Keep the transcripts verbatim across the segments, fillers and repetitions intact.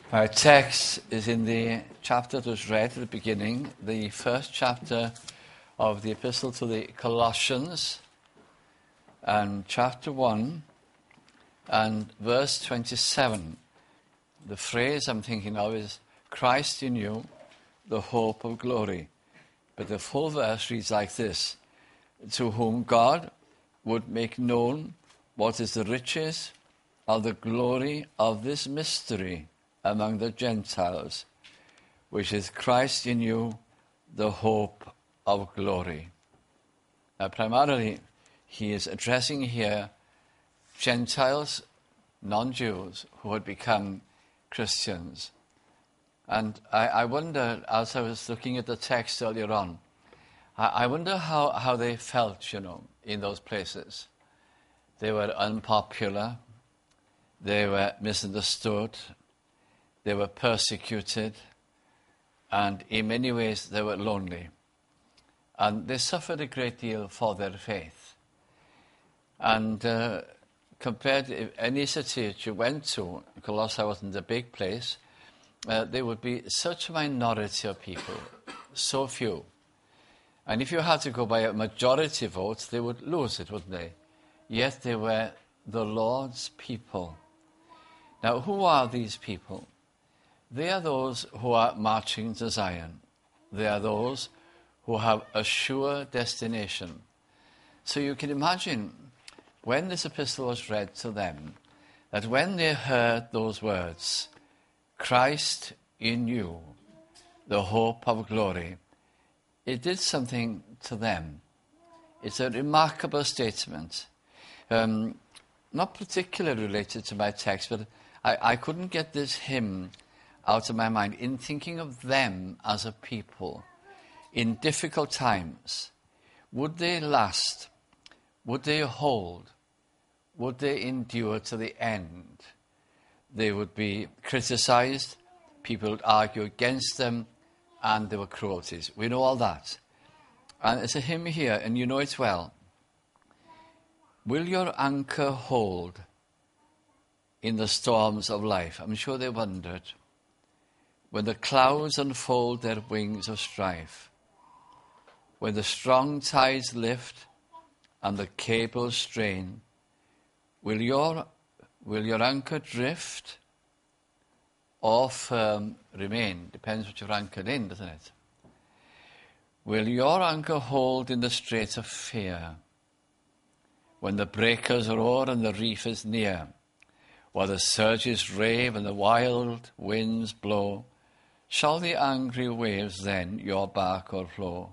Our text is in the chapter that was read at the beginning, the first chapter of the Epistle to the Colossians, and chapter one, and verse twenty-seven. The phrase I'm thinking of is, Christ in you, the hope of glory. But the full verse reads like this, to whom God would make known what is the riches of the glory of this mystery among the Gentiles, which is Christ in you, the hope of glory. Now, primarily, he is addressing here Gentiles, non-Jews, who had become Christians. And I, I wonder, as I was looking at the text earlier on, I, I wonder how, how they felt, you know, in those places. They were unpopular, they were misunderstood, they were persecuted, and in many ways they were lonely. And they suffered a great deal for their faith. And uh, compared to any city that you went to, Colossae wasn't a big place, uh, there would be such a minority of people, so few. And if you had to go by a majority vote, they would lose it, wouldn't they? Yet they were the Lord's people. Now, who are these people? They are those who are marching to Zion. They are those who have a sure destination. So you can imagine, when this epistle was read to them, that when they heard those words, Christ in you, the hope of glory, it did something to them. It's a remarkable statement. Um, not particularly related to my text, but I, I couldn't get this hymn out of my mind in thinking of them as a people in difficult times. Would they last? Would they hold? Would they endure to the end? They would be criticized, people would argue against them, and there were cruelties. We know all that. And it's a hymn here, and you know it well. Will your anchor hold in the storms of life? I'm sure they wondered. When the clouds unfold their wings of strife, when the strong tides lift and the cables strain, will your, will your anchor drift or firm remain? Depends what you're anchored in, doesn't it? Will your anchor hold in the strait of fear, when the breakers roar and the reef is near, while the surges rave and the wild winds blow? Shall the angry waves then your bark o'erflow?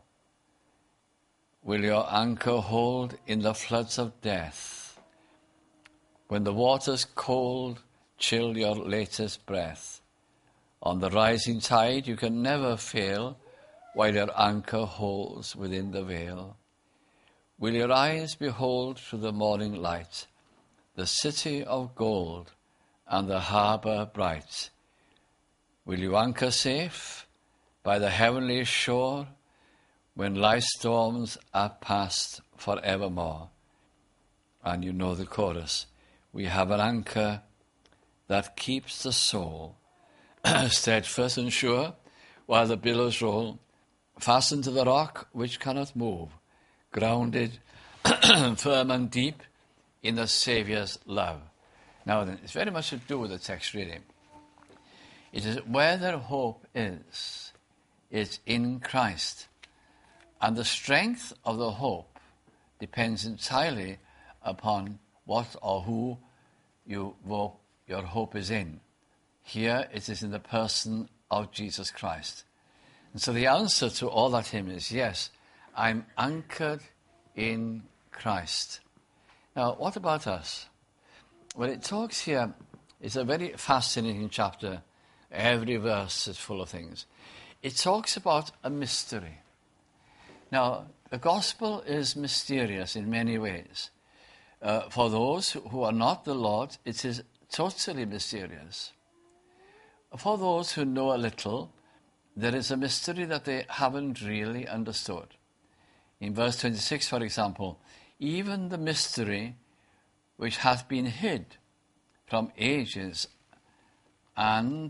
Will your anchor hold in the floods of death, when the waters cold chill your latest breath? On the rising tide you can never fail, while your anchor holds within the veil. Will your eyes behold through the morning light the city of gold and the harbour bright? Will you anchor safe by the heavenly shore, when life's storms are past forevermore? And you know the chorus. We have an anchor that keeps the soul steadfast and sure, while the billows roll, fastened to the rock which cannot move, grounded firm and deep in the Saviour's love. Now then, it's very much to do with the text, really. It is where their hope is, it's in Christ. And the strength of the hope depends entirely upon what or who you, your hope is in. Here it is in the person of Jesus Christ. And so the answer to all that hymn is, yes, I'm anchored in Christ. Now, what about us? Well, it talks here, it's a very fascinating chapter. Every verse is full of things. It talks about a mystery. Now, the gospel is mysterious in many ways. Uh, for those who are not the Lord, it is totally mysterious. For those who know a little, there is a mystery that they haven't really understood. In verse twenty-six, for example, even the mystery which hath been hid from ages and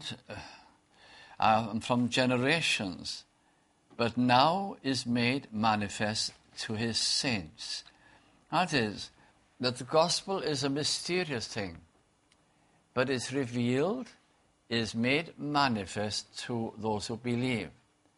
uh, from generations, but now is made manifest to his saints. That is, that the gospel is a mysterious thing, but is revealed, is made manifest to those who believe.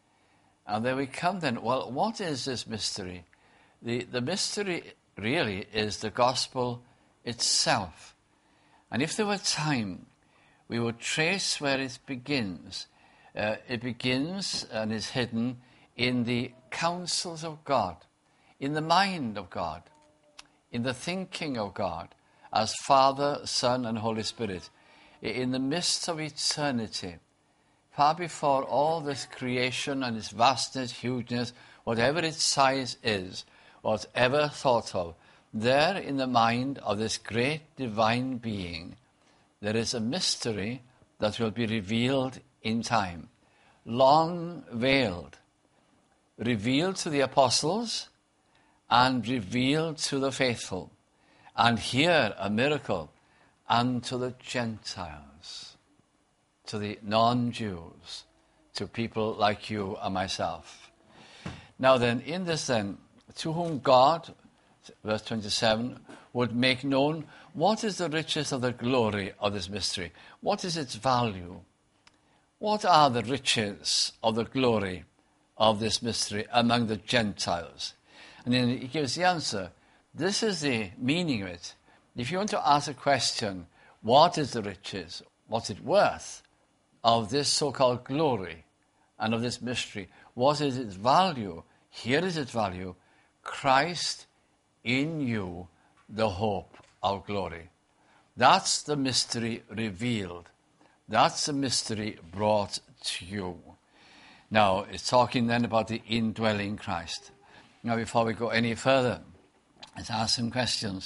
And then we come then, well, what is this mystery? The, the mystery really is the gospel itself. And if there were time, we would trace where it begins. Uh, it begins and is hidden in the counsels of God, in the mind of God, in the thinking of God, as Father, Son, and Holy Spirit, in the midst of eternity, far before all this creation and its vastness, hugeness, whatever its size is, was ever thought of. There in the mind of this great divine being, there is a mystery that will be revealed in time, long veiled, revealed to the apostles and revealed to the faithful. And here a miracle unto the Gentiles, to the non-Jews, to people like you and myself. Now then, in this then, to whom God, verse twenty-seven, would make known what is the riches of the glory of this mystery. What is its value? What are the riches of the glory of this mystery among the Gentiles? And then he gives the answer. This is the meaning of it. If you want to ask a question, what is the riches, what's it worth of this so-called glory and of this mystery? What is its value? Here is its value. Christ in you, the hope of glory. That's the mystery revealed. That's the mystery brought to you. Now, it's talking then about the indwelling Christ. Now, before we go any further, let's ask some questions.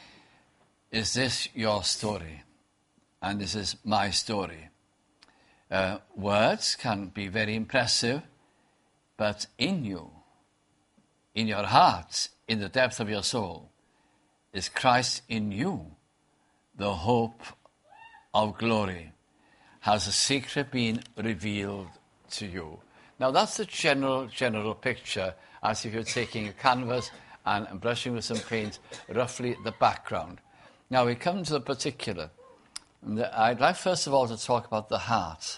Is this your story? And this is my story. Uh, words can be very impressive, but in you, in your heart, in the depth of your soul, is Christ in you, the hope of glory. Has a secret been revealed to you? Now that's the general, general picture, as if you're taking a canvas and, and brushing with some paint, roughly the background. Now we come to the particular. And the, I'd like first of all to talk about the heart.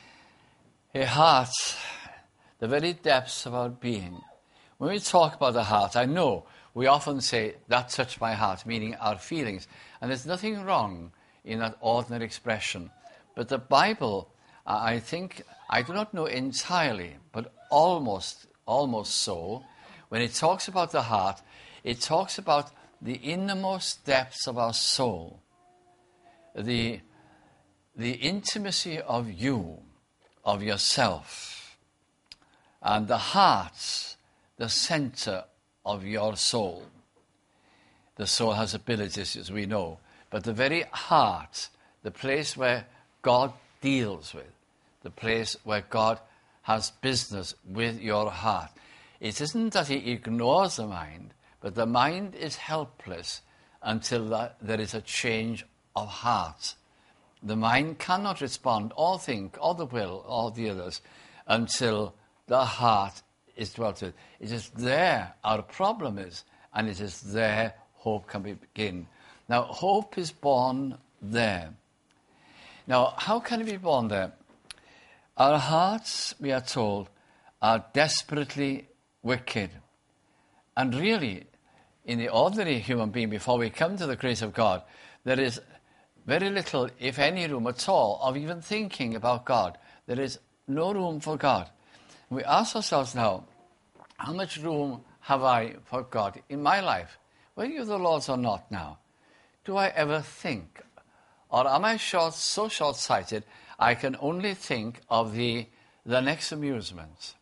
A heart, the very depths of our being. When we talk about the heart, I know we often say, that touched my heart, meaning our feelings. And there's nothing wrong in that ordinary expression. But the Bible, I think, I do not know entirely, but almost, almost so, when it talks about the heart, it talks about the innermost depths of our soul, the, the intimacy of you, of yourself, and the heart, the center of your soul. The soul has abilities, as we know, but the very heart, the place where God deals with, the place where God has business with your heart. It isn't that he ignores the mind, but the mind is helpless until that there is a change of heart. The mind cannot respond or think or the will or the others until the heart is dwelt with. It is there our problem is, and it is there hope can begin. Now, hope is born there. Now, how can it be born there? Our hearts, we are told, are desperately wicked. And really, in the ordinary human being, before we come to the grace of God, there is very little, if any, room at all of even thinking about God. There is no room for God. We ask ourselves now, how much room have I for God in my life? Whether you're the Lord's or not now, do I ever think? Or am I short, so short-sighted, I can only think of the, the next amusement,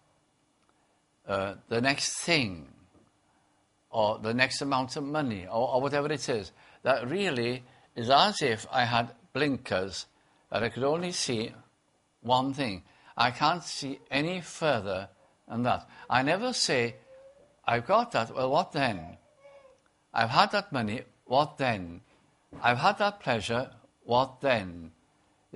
uh, the next thing, or the next amount of money, or, or whatever it is. That really is as if I had blinkers, that I could only see one thing. I can't see any further than that. I never say, I've got that, well, what then? I've had that money, what then? I've had that pleasure, what then?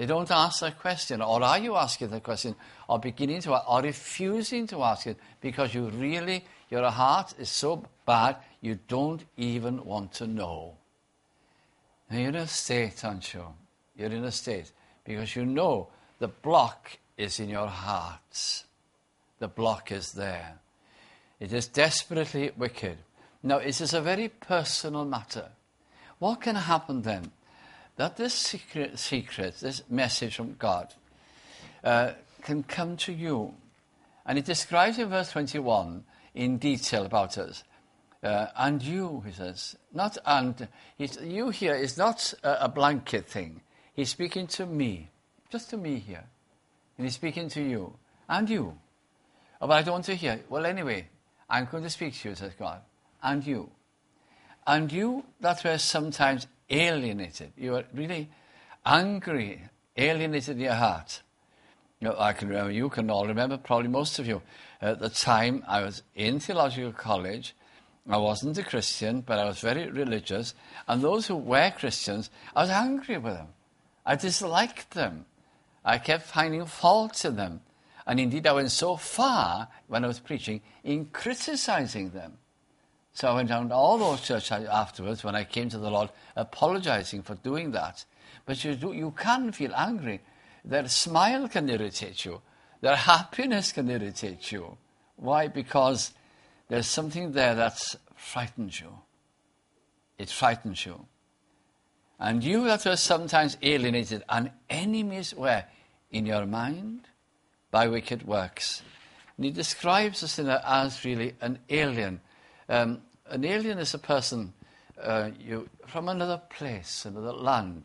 They don't ask that question. Or are you asking the question, or beginning to, or refusing to ask it, because you really, your heart is so bad, you don't even want to know. Now you're in a state, aren't you? You're in a state, because you know the block is in your heart. The block is there. It is desperately wicked. Now, it is a very personal matter. What can happen then? That this secret, secret, this message from God, uh, can come to you. And it describes in verse twenty-one in detail about us. Uh, and you, he says, not and, he's, you here is not a, a blanket thing. He's speaking to me, just to me here. And he's speaking to you, and you. Oh, but I don't want to hear. Well, anyway, I'm going to speak to you, says God, and you. And you that were sometimes alienated. You are really angry, alienated in your heart. You know, I can remember, you can all remember, probably most of you, at the time I was in theological college. I wasn't a Christian, but I was very religious. And those who were Christians, I was angry with them. I disliked them. I kept finding faults in them. And indeed, I went so far when I was preaching in criticizing them. So I went down to all those churches afterwards when I came to the Lord, apologizing for doing that. But you do, you can feel angry. Their smile can irritate you. Their happiness can irritate you. Why? Because there's something there that frightens you. It frightens you. And you that were sometimes alienated and enemies were in your mind by wicked works. And he describes the sinner as really an alien. Um, an alien is a person uh, you, from another place, another land,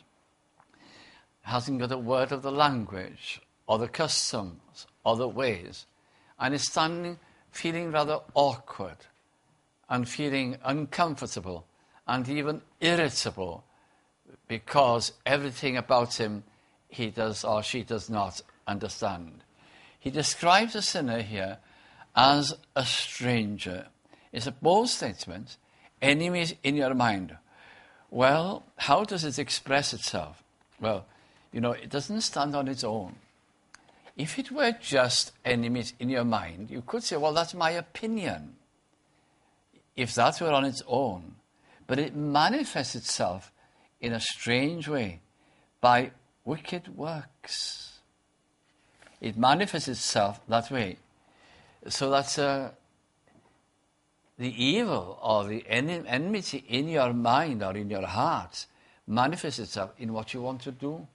hasn't got a word of the language, or the customs, or the ways, and is standing, feeling rather awkward, and feeling uncomfortable, and even irritable, because everything about him he does or she does not understand. He describes a sinner here as a stranger. It's a bold statement. Enemies in your mind. Well, how does it express itself? Well, you know, it doesn't stand on its own. If it were just enemies in your mind, you could say, well, that's my opinion. If that were on its own. But it manifests itself in a strange way by wicked works. It manifests itself that way. So that's uh, the evil or the en- enmity in your mind or in your heart manifests itself in what you want to do,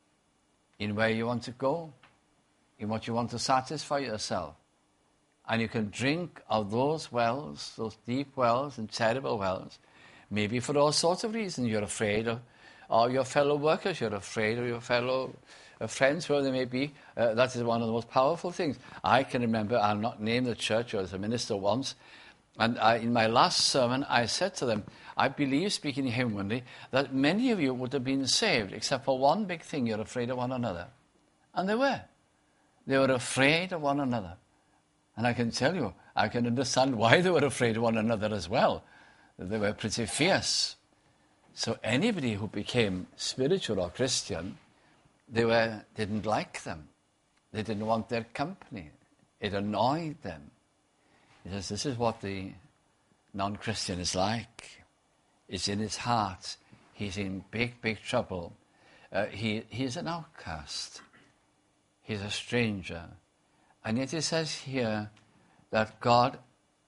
in where you want to go, in what you want to satisfy yourself. And you can drink of those wells, those deep wells and terrible wells, maybe for all sorts of reasons. You're afraid of or your fellow workers, you're afraid of your fellow uh, friends, whoever they may be. Uh, that is one of the most powerful things. I can remember, I'll not name the church, I was a minister once, and I, in my last sermon, I said to them, I believe, speaking humanly, that many of you would have been saved, except for one big thing, you're afraid of one another. And they were. They were afraid of one another. And I can tell you, I can understand why they were afraid of one another as well. They were pretty fierce. So anybody who became spiritual or Christian, they were didn't like them. They didn't want their company. It annoyed them. He says, this is what the non-Christian is like. It's in his heart. He's in big, big trouble. Uh, he He's an outcast. He's a stranger. And yet it says here that God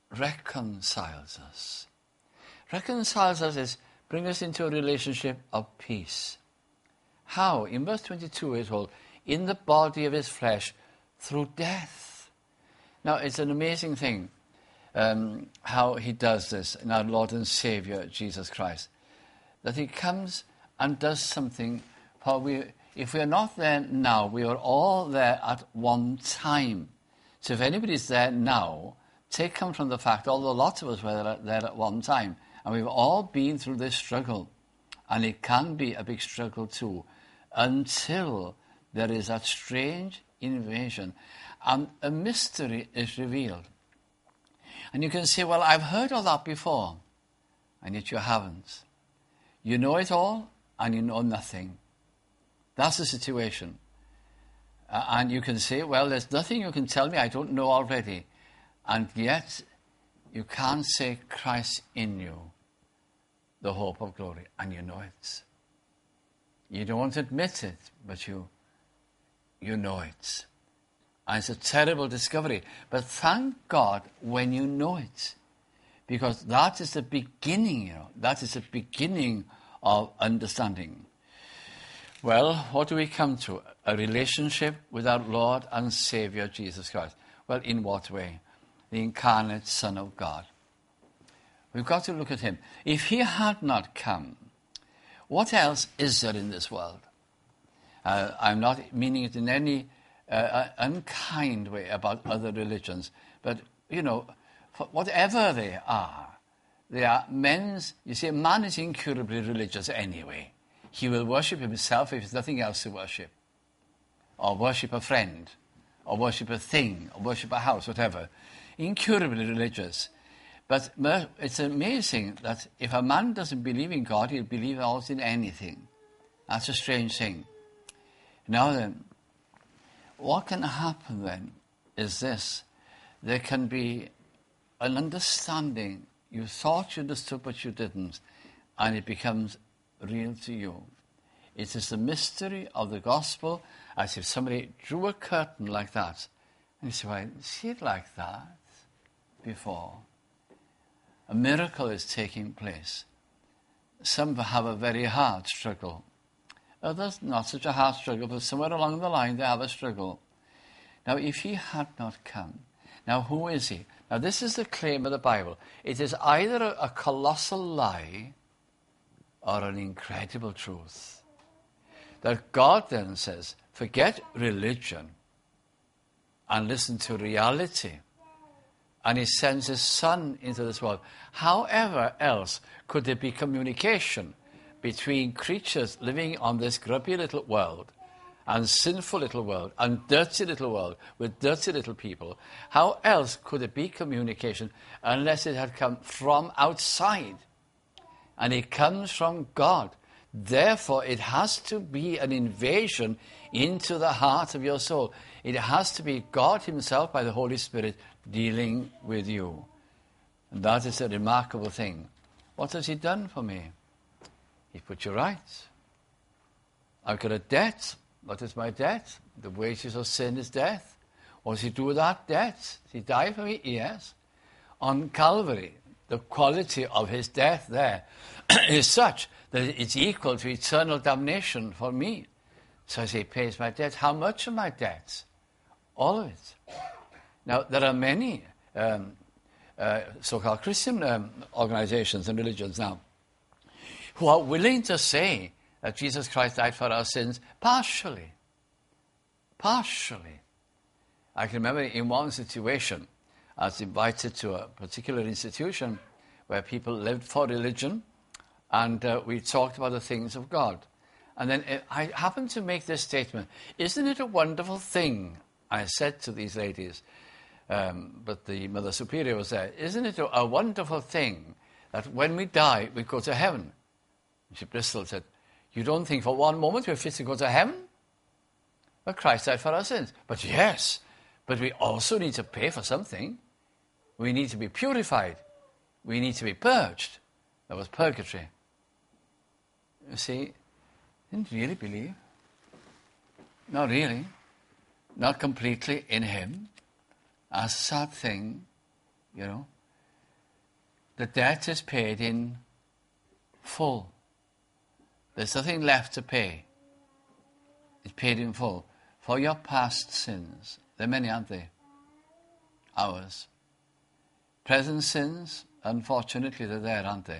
reconciles us. Reconciles us is bring us into a relationship of peace. How? In verse twenty-two we're told, in the body of his flesh through death. Now it's an amazing thing um, how he does this in our Lord and Saviour Jesus Christ. That he comes and does something, for we, if we are not there now, we are all there at one time. So if anybody's there now, take come from the fact, although lots of us were there at one time, and we've all been through this struggle, and it can be a big struggle too, until there is that strange invasion, and a mystery is revealed. And you can say, well, I've heard all that before, and yet you haven't. You know it all, and you know nothing. That's the situation. Uh, and you can say, well, there's nothing you can tell me I don't know already. And yet, you can't say Christ in you, the hope of glory, and you know it. You don't admit it, but you, you know it. And it's a terrible discovery. But thank God when you know it. Because that is the beginning, you know. That is the beginning of understanding. Well, what do we come to? A relationship with our Lord and Savior, Jesus Christ. Well, in what way? The incarnate Son of God. We've got to look at him. If he had not come, what else is there in this world? Uh, I'm not meaning it in any uh, unkind way about other religions, but, you know, whatever they are, they are men's, you see, man is incurably religious anyway. He will worship himself if there's nothing else to worship, or worship a friend, or worship a thing, or worship a house, whatever. Incurably religious. But it's amazing that if a man doesn't believe in God, he'll believe also in anything. That's a strange thing. Now then, what can happen then is this. There can be an understanding. You thought you understood, but you didn't. And it becomes real to you. It is the mystery of the gospel, as if somebody drew a curtain like that. And you say, well, I didn't see it like that before. A miracle is taking place. Some have a very hard struggle. Others not such a hard struggle, but somewhere along the line they have a struggle. Now, if he had not come, now who is he? Now, this is the claim of the Bible. It is either a, a colossal lie or an incredible truth. That God then says, forget religion and listen to reality. And he sends his Son into this world. However else could there be communication between creatures living on this grubby little world and sinful little world and dirty little world with dirty little people? How else could there be communication unless it had come from outside? And it comes from God. Therefore, it has to be an invasion into the heart of your soul. It has to be God himself by the Holy Spirit dealing with you. And that is a remarkable thing. What has he done for me? He put you right. I've got a debt. What is my debt? The wages of sin is death. What does he do with that debt? He died for me? Yes. On Calvary, the quality of his death there is such that it's equal to eternal damnation for me. So as he pays my debt, how much of my debt? All of it. Now, there are many um, uh, so-called Christian um, organizations and religions now who are willing to say that Jesus Christ died for our sins partially. Partially. I can remember in one situation, I was invited to a particular institution where people lived for religion, and uh, we talked about the things of God. And then uh, I happened to make this statement, isn't it a wonderful thing? I said to these ladies, um, but the Mother Superior was there, isn't it a, a wonderful thing that when we die, we go to heaven? And she bristled, said, you don't think for one moment we're fit to go to heaven? Well, Christ died for our sins. But yes, but we also need to pay for something. We need to be purified. We need to be purged. That was purgatory. You see, didn't really believe. Not really. Not completely in him. That's a sad thing, you know. The debt is paid in full. There's nothing left to pay. It's paid in full. For your past sins. There are many, aren't they? Ours. Present sins, unfortunately, they're there, aren't they?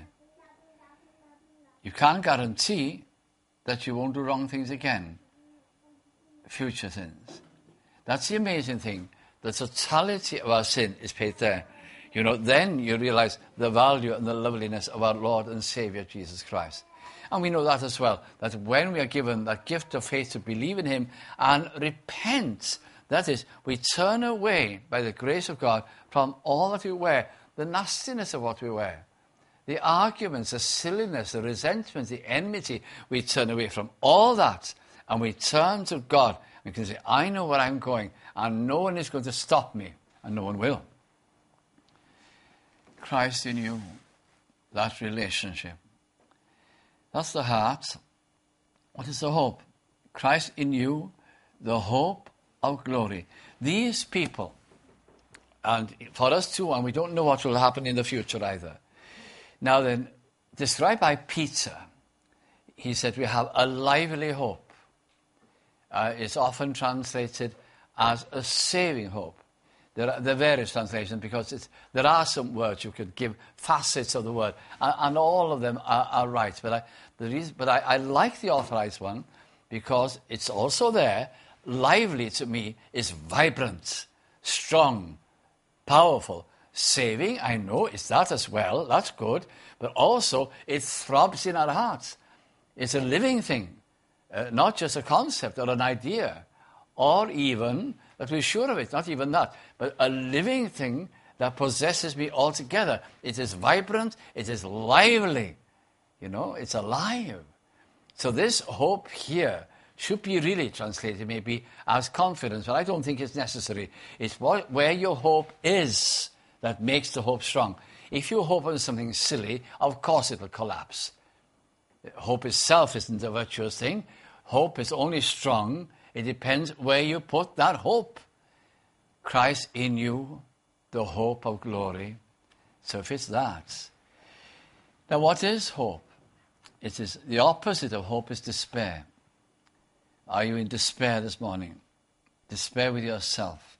You can't guarantee that you won't do wrong things again. Future sins. That's the amazing thing. The totality of our sin is paid there. You know, then you realize the value and the loveliness of our Lord and Savior, Jesus Christ. And we know that as well, that when we are given that gift of faith to believe in him and repent, that is, we turn away by the grace of God from all that we wear, the nastiness of what we wear, the arguments, the silliness, the resentment, the enmity, we turn away from all that And we turn to God and can say, I know where I'm going, and no one is going to stop me, and no one will. Christ in you, that relationship. That's the heart. What is the hope? Christ in you, the hope of glory. These people, and for us too, and we don't know what will happen in the future either. Now then, described by Peter, he said we have a lively hope. Uh, it's often translated as a saving hope. There are, there are various translations because it's, there are some words you could give facets of the word, and, and all of them are, are right. But I, the reason, but I, I like the Authorized One because it's also there. Lively to me is vibrant, strong, powerful. Saving, I know, it's that as well. That's good. But also, it throbs in our hearts. It's a living thing. Uh, not just a concept or an idea, or even that we're sure of it, not even that, but a living thing that possesses me altogether. It is vibrant, it is lively, you know, it's alive. So this hope here should be really translated maybe as confidence, but I don't think it's necessary. It's what, where your hope is that makes the hope strong. If you hope on something silly, of course it will collapse. Hope itself isn't a virtuous thing. Hope is only strong. It depends where you put that hope. Christ in you, the hope of glory. So if it's that. Now what is hope? It is the opposite of hope is despair. Are you in despair this morning? Despair with yourself.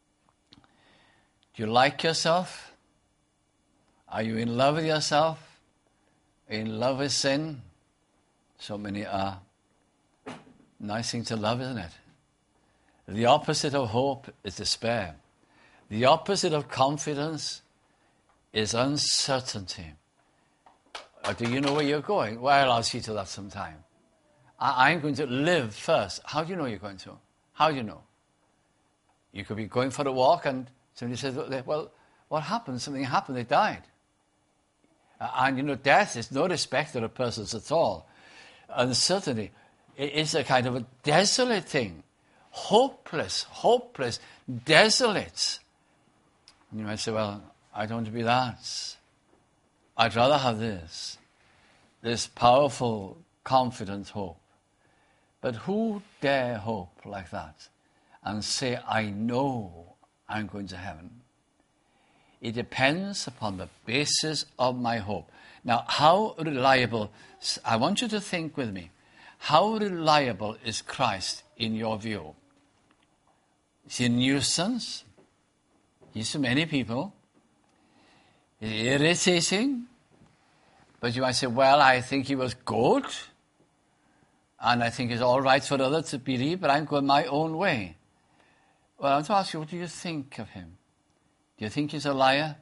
Do you like yourself? Are you in love with yourself? In love with sin? So many are. Nice thing to love, isn't it? The opposite of hope is despair. The opposite of confidence is uncertainty. Or do you know where you're going? Well, I'll see to that sometime. I- I'm going to live first. How do you know you're going to? How do you know? You could be going for a walk and somebody says, well, what happened? Something happened. They died. And, you know, death is no respecter of persons at all. Uncertainty is a kind of a desolate thing. Hopeless, hopeless, desolate. And you might say, well, I don't want to be that. I'd rather have this. This powerful, confident hope. But who dare hope like that and say, I know I'm going to heaven? It depends upon the basis of my hope. Now, how reliable, I want you to think with me, how reliable is Christ in your view? Is he a nuisance? He's to many people. Is he irritating? But you might say, well, I think he was good, and I think it's all right for others to believe, but I'm going my own way. Well, I want to ask you, what do you think of him? Do you think he's a liar?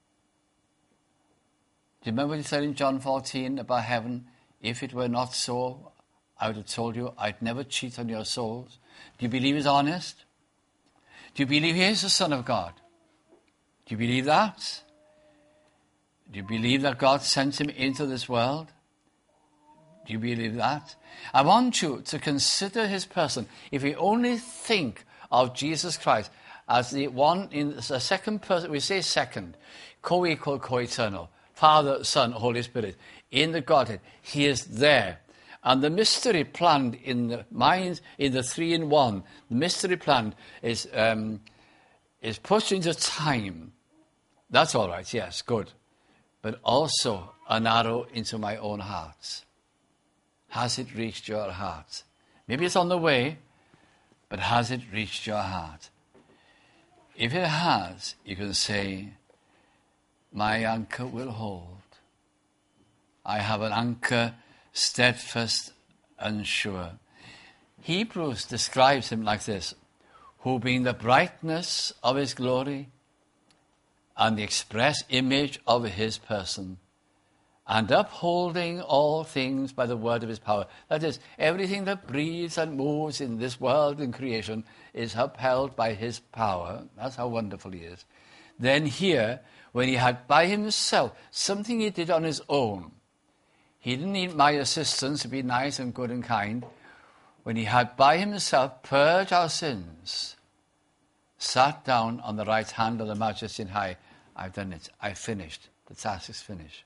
Do you remember what he said in John fourteen about heaven? If it were not so, I would have told you I'd never cheat on your souls. Do you believe he's honest? Do you believe he is the Son of God? Do you believe that? Do you believe that God sent him into this world? Do you believe that? I want you to consider his person. If you only think of Jesus Christ as the one in the second person, we say second, co-equal, co-eternal, Father, Son, Holy Spirit, in the Godhead, he is there. And the mystery planned in the minds, in the three in one, the mystery planned is, um, is pushed into time. That's all right, yes, good. But also an arrow into my own heart. Has it reached your heart? Maybe it's on the way, but has it reached your heart? If it has, you can say, my anchor will hold. I have an anchor steadfast and sure. Hebrews describes him like this, who being the brightness of his glory and the express image of his person, and upholding all things by the word of his power. That is, everything that breathes and moves in this world and creation is upheld by his power. That's how wonderful he is. Then here, when he had by himself something he did on his own, he didn't need my assistance to be nice and good and kind. when he had by himself purged our sins, sat down on the right hand of the Majesty on high. I've done it. I've finished. The task is finished.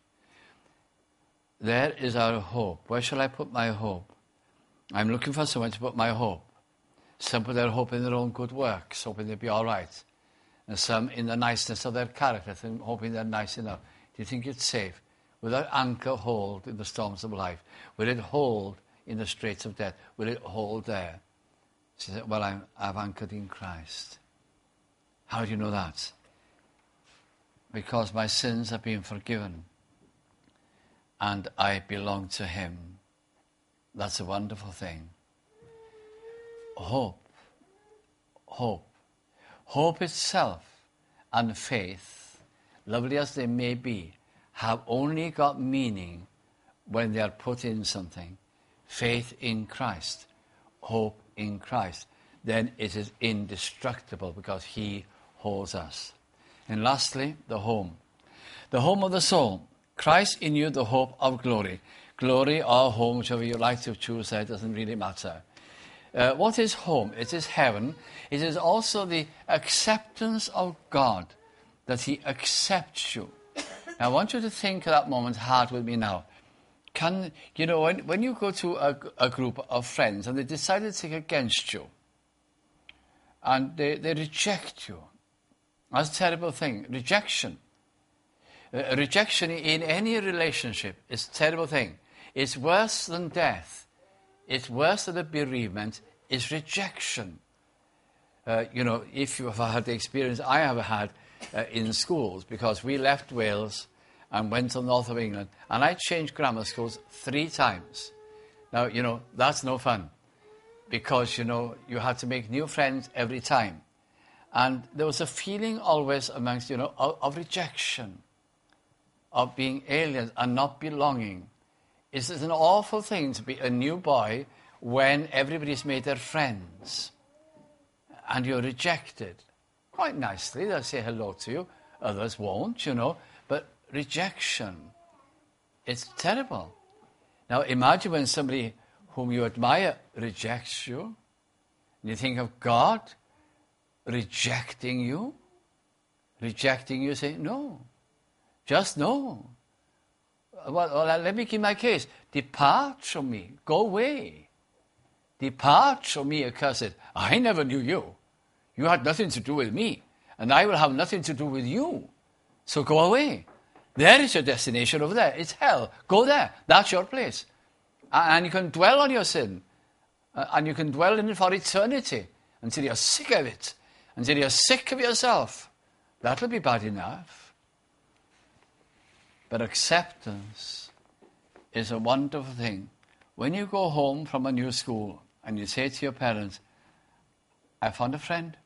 There is our hope. Where shall I put my hope? I'm looking for someone to put my hope. Some put their hope in their own good works, hoping they'll be all right. And some in the niceness of their character, hoping they're nice enough. Do you think it's safe? Will that anchor hold in the storms of life? Will it hold in the straits of death? Will it hold there? She said, well, I'm, I've anchored in Christ. How do you know that? Because my sins have been forgiven and I belong to him. That's a wonderful thing. Hope. Hope. Hope itself and faith, lovely as they may be, have only got meaning when they are put in something. Faith in Christ. Hope in Christ. Then it is indestructible because he holds us. And lastly, the home. The home of the soul. Christ in you, the hope of glory. Glory or home, whichever you like to choose, that doesn't really matter. Uh, what is home? It is heaven. It is also the acceptance of God, that he accepts you. Now, I want you to think at that moment hard with me now. Can, you know, when, when you go to a, a group of friends and they decide to take against you, and they, they reject you, that's a terrible thing. Rejection. Uh, rejection in any relationship is a terrible thing. It's worse than death. It's worse than a bereavement. It's rejection. Uh, you know, if you have had the experience I have had uh, in schools, because we left Wales and went to the north of England, and I changed grammar schools three times. Now, you know, that's no fun, because, you know, you had to make new friends every time. And there was a feeling always amongst, you know, of, of rejection, of being aliens and not belonging. It's an awful thing to be a new boy when everybody's made their friends and you're rejected. Quite nicely, they'll say hello to you. Others won't, you know. But rejection, it's terrible. Now imagine when somebody whom you admire rejects you, and you think of God rejecting you. Rejecting you, say, no. Just no. Well, well, let me give my case. Depart from me. Go away. Depart from me, accursed. I never knew you. You had nothing to do with me. And I will have nothing to do with you. So go away. There is your destination over there. It's hell. Go there. That's your place. And you can dwell on your sin. And you can dwell in it for eternity. Until you're sick of it. Until you're sick of yourself. That'll be bad enough. But acceptance is a wonderful thing. When you go home from a new school and you say to your parents, I found a friend.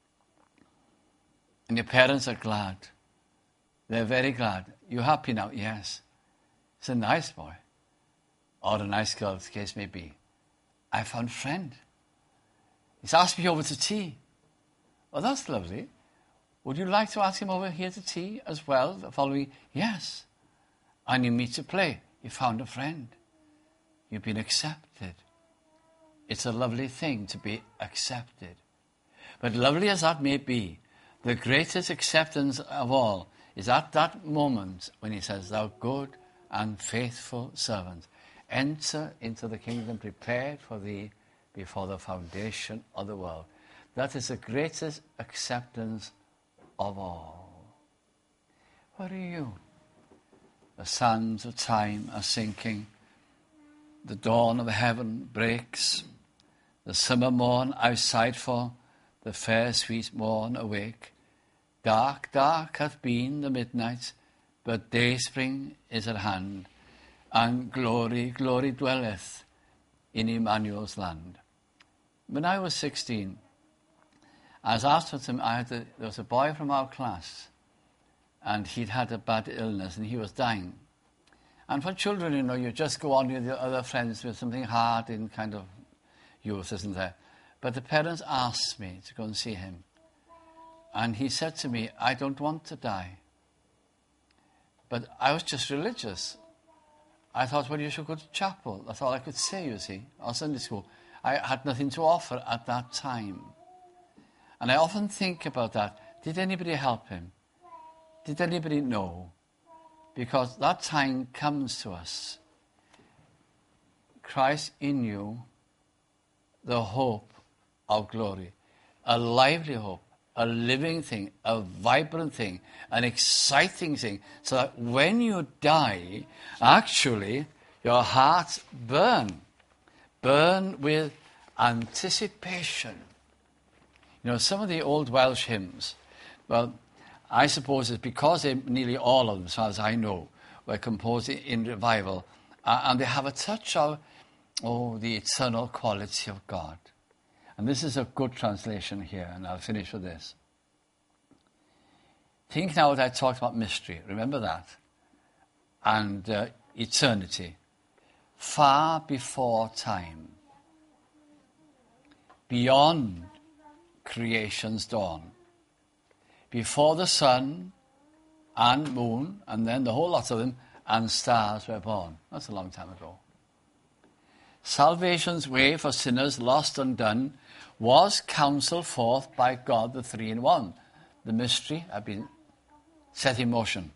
And your parents are glad. They're very glad. You happy now? Yes. It's a nice boy. Or a nice girl, as the case may be. I found a friend. He's asked me over to tea. Well, that's lovely. Would you like to ask him over here to tea as well the following? Yes. And you meet to play. You found a friend. You've been accepted. It's a lovely thing to be accepted. But lovely as that may be, the greatest acceptance of all is at that moment when he says, thou good and faithful servant, enter into the kingdom prepared for thee before the foundation of the world. That is the greatest acceptance of all. What are you? The sands of time are sinking. The dawn of heaven breaks. The summer morn I've sighed for, the fair sweet morn awake. Dark, dark hath been the midnight, but dayspring is at hand, and glory, glory dwelleth in Emmanuel's land. When I was sixteen, I was asked for some, I had a, there was a boy from our class, and he'd had a bad illness, and he was dying. And for children, you know, you just go on with your other friends with something hard in kind of youth, isn't there? But the parents asked me to go and see him. And he said to me, I don't want to die. But I was just religious. I thought, well, you should go to chapel. That's all I could say, you see, or Sunday school. I had nothing to offer at that time. And I often think about that. Did anybody help him? Did anybody know? Because that time comes to us. Christ in you, the hope of glory. A lively hope, a living thing, a vibrant thing, an exciting thing. So that when you die, actually, your hearts burn. Burn with anticipation. You know, some of the old Welsh hymns, well, I suppose it's because they, nearly all of them, as far as I know, were composed in revival. Uh, and they have a touch of, oh, the eternal quality of God. And this is a good translation here, and I'll finish with this. Think now that I talked about mystery. Remember that. And uh, eternity. Far before time. Beyond creation's dawn. Before the sun and moon, and then the whole lot of them, and stars were born. That's a long time ago. Salvation's way for sinners lost and done was counselled forth by God the Three-in-One. The mystery had been set in motion.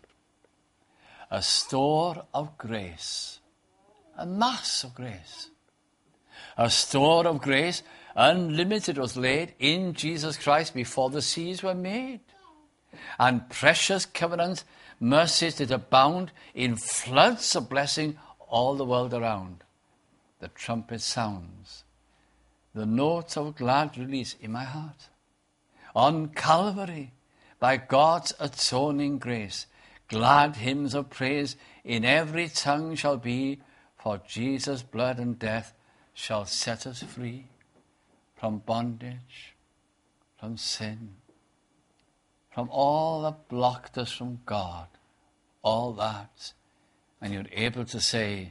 A store of grace. A mass of grace. A store of grace, unlimited, was laid in Jesus Christ before the seas were made. And precious covenant mercies did abound in floods of blessing all the world around. The trumpet sounds, the note of glad release in my heart. On Calvary, by God's atoning grace, glad hymns of praise in every tongue shall be, for Jesus' blood and death shall set us free from bondage, from sin, from all that blocked us from God, all that. And you're able to say,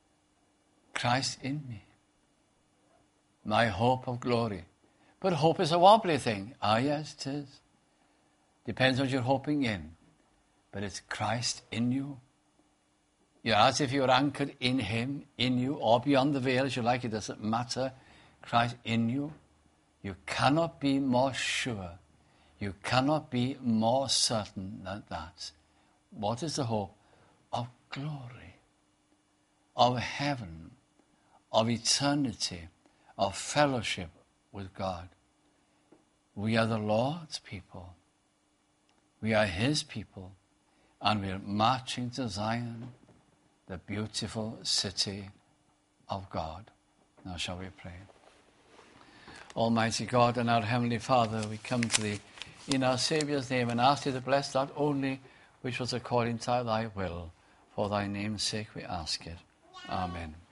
Christ in me, my hope of glory. But hope is a wobbly thing. Ah, yes, it is. Depends what you're hoping in. But it's Christ in you. You're as if you're anchored in him, in you, or beyond the veil, as you like. It doesn't matter. Christ in you. You cannot be more sure. You cannot be more certain than that. What is the hope? Of glory, of heaven, of eternity, of fellowship with God. We are the Lord's people. We are his people. And we are marching to Zion, the beautiful city of God. Now shall we pray. Almighty God and our Heavenly Father, we come to thee in our Saviour's name and ask thee to bless that only which was according to thy will. For thy name's sake we ask it. Amen.